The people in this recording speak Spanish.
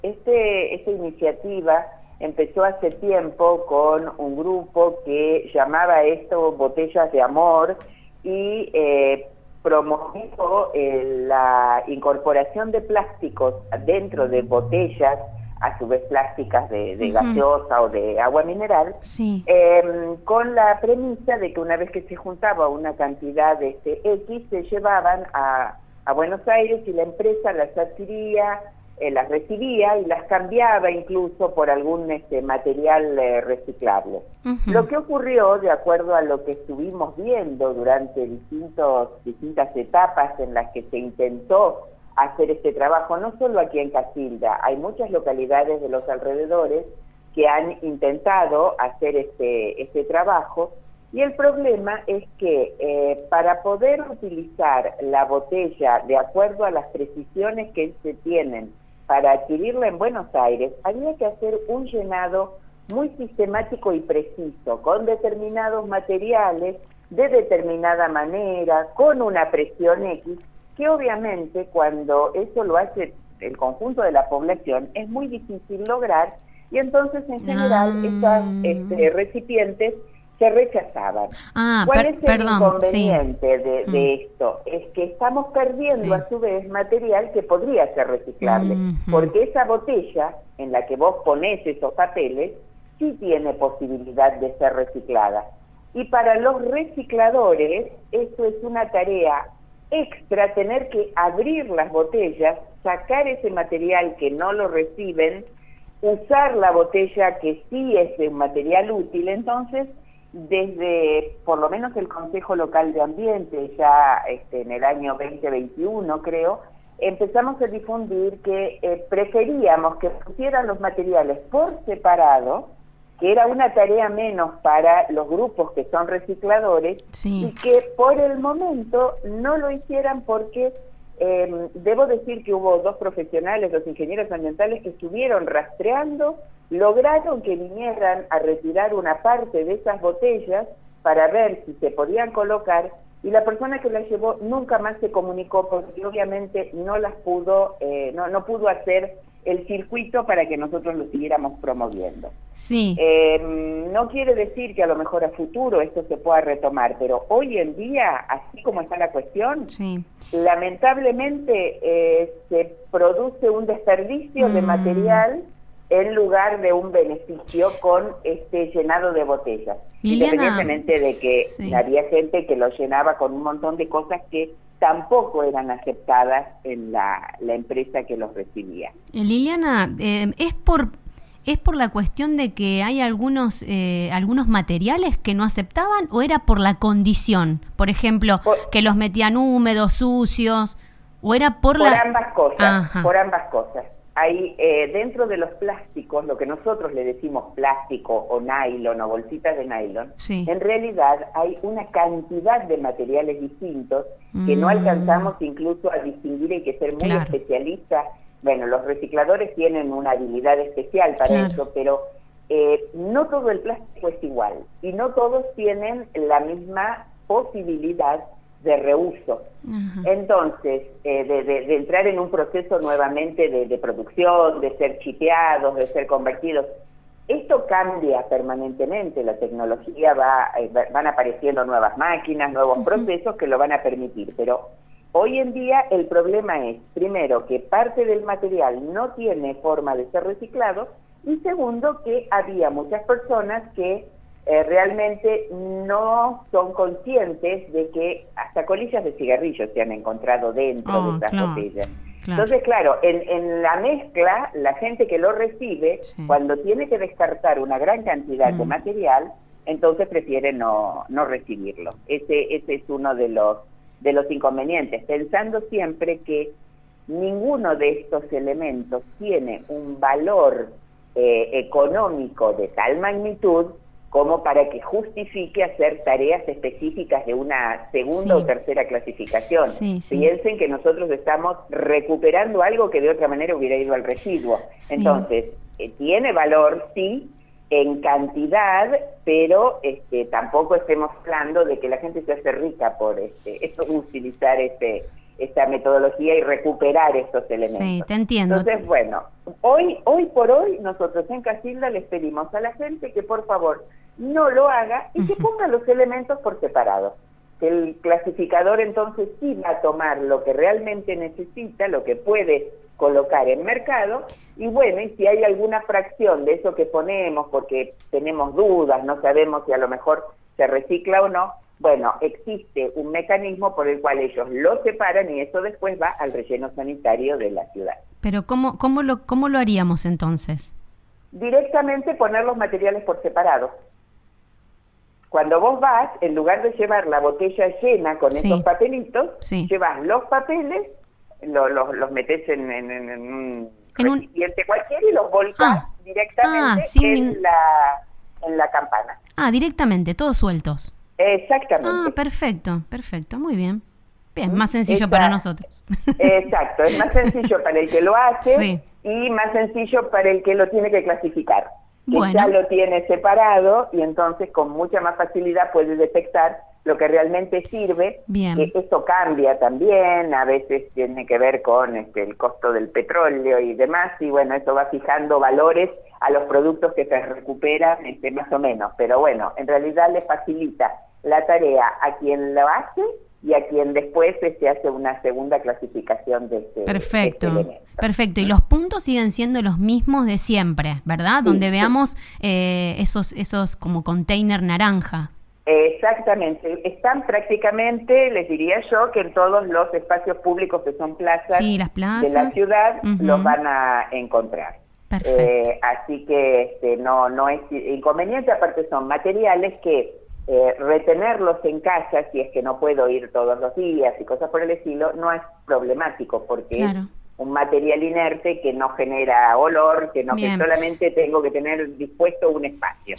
Esta iniciativa empezó hace tiempo con un grupo que llamaba esto Botellas de Amor y promovió la incorporación de plásticos dentro de botellas, a su vez plásticas de gaseosa o de agua mineral, Sí. con la premisa de que una vez que se juntaba una cantidad de X, se llevaban a Buenos Aires y la empresa las adquiría, las recibía y las cambiaba incluso por algún material reciclable. Lo que ocurrió, de acuerdo a lo que estuvimos viendo durante distintas etapas en las que se intentó hacer este trabajo, no solo aquí en Casilda, hay muchas localidades de los alrededores que han intentado hacer este trabajo, y el problema es que para poder utilizar la botella de acuerdo a las precisiones que se tienen para adquirirla en Buenos Aires, había que hacer un llenado muy sistemático y preciso, con determinados materiales, de determinada manera, con una presión X, que obviamente cuando eso lo hace el conjunto de la población es muy difícil lograr, y entonces en general estas recipientes se rechazaban. ¿Cuál es el inconveniente de esto? Es que estamos perdiendo a su vez material que podría ser reciclable, porque esa botella en la que vos ponés esos papeles sí tiene posibilidad de ser reciclada. Y para los recicladores eso es una tarea extra, tener que abrir las botellas, sacar ese material que no lo reciben, usar la botella que sí es un material útil. Entonces, desde por lo menos el Consejo Local de Ambiente, ya en el año 2021 creo, empezamos a difundir que preferíamos que pusieran los materiales por separado, que era una tarea menos para los grupos que son recicladores, y que por el momento no lo hicieran porque debo decir que hubo dos profesionales, los ingenieros ambientales, que estuvieron rastreando, lograron que vinieran a retirar una parte de esas botellas para ver si se podían colocar, y la persona que las llevó nunca más se comunicó porque obviamente no las pudo, no pudo hacer el circuito para que nosotros lo siguiéramos promoviendo. No quiere decir que a lo mejor a futuro esto se pueda retomar, pero hoy en día, así como está la cuestión, lamentablemente se produce un desperdicio de material en lugar de un beneficio con este llenado de botellas. Liliana, independientemente de que había gente que lo llenaba con un montón de cosas que tampoco eran aceptadas en la empresa que los recibía. Liliana, ¿es por la cuestión de que hay algunos materiales que no aceptaban, o era por la condición? Por ejemplo, que los metían húmedos, sucios, o era por ambas cosas, por ambas cosas. Hay dentro de los plásticos, lo que nosotros le decimos plástico o nylon o bolsitas de nylon, en realidad hay una cantidad de materiales distintos que no alcanzamos incluso a distinguir. Hay que ser muy especialista. Bueno, los recicladores tienen una habilidad especial para eso, pero no todo el plástico es igual y no todos tienen la misma posibilidad de reuso. Entonces, de entrar en un proceso nuevamente de producción, de ser chipeados, de ser convertidos, esto cambia permanentemente. La tecnología van apareciendo nuevas máquinas, nuevos procesos que lo van a permitir, pero hoy en día el problema es, primero, que parte del material no tiene forma de ser reciclado, y segundo, que había muchas personas que realmente no son conscientes de que hasta colillas de cigarrillos se han encontrado dentro de estas botellas. Entonces, claro, en la mezcla, la gente que lo recibe, cuando tiene que descartar una gran cantidad de material, entonces prefiere no recibirlo. Ese es uno de los inconvenientes, pensando siempre que ninguno de estos elementos tiene un valor económico de tal magnitud como para que justifique hacer tareas específicas de una segunda o tercera clasificación. Piensen que nosotros estamos recuperando algo que de otra manera hubiera ido al residuo. Entonces, tiene valor, sí, en cantidad, pero tampoco estemos hablando de que la gente se hace rica por utilizar esta metodología y recuperar estos elementos. Sí, te entiendo. Entonces, bueno, hoy por hoy nosotros en Casilda les pedimos a la gente que por favor no lo haga y que ponga los elementos por separado. Que el clasificador entonces sí va a tomar lo que realmente necesita, lo que puede colocar en mercado, y bueno, y si hay alguna fracción de eso que ponemos porque tenemos dudas, no sabemos si a lo mejor se recicla o no, bueno, existe un mecanismo por el cual ellos lo separan y eso después va al relleno sanitario de la ciudad. Pero ¿cómo lo haríamos entonces? Directamente poner los materiales por separado. Cuando vos vas, en lugar de llevar la botella llena con esos papelitos, llevas los papeles, los metés en un recipiente cualquiera y los volcás directamente en la campana. Directamente, todos sueltos. Exactamente. Perfecto, muy bien. Bien, más sencillo para nosotros. Exacto, es más sencillo para el que lo hace y más sencillo para el que lo tiene que clasificar. Que ya lo tiene separado y entonces con mucha más facilidad puede detectar lo que realmente sirve. Bien. Que esto cambia también, a veces tiene que ver con el costo del petróleo y demás, y bueno, eso va fijando valores a los productos que se recuperan más o menos, pero bueno, en realidad le facilita la tarea a quien lo hace y a quien después se hace una segunda clasificación de este elemento. Perfecto, y los puntos siguen siendo los mismos de siempre, ¿verdad? Sí, donde veamos esos como container naranja. Exactamente, están prácticamente, les diría yo, que en todos los espacios públicos que son plazas, las plazas de la ciudad los van a encontrar. Perfecto. Así que no es inconveniente, aparte son materiales que retenerlos en casa, si es que no puedo ir todos los días y cosas por el estilo, no es problemático porque es un material inerte que no genera olor, que solamente tengo que tener dispuesto un espacio.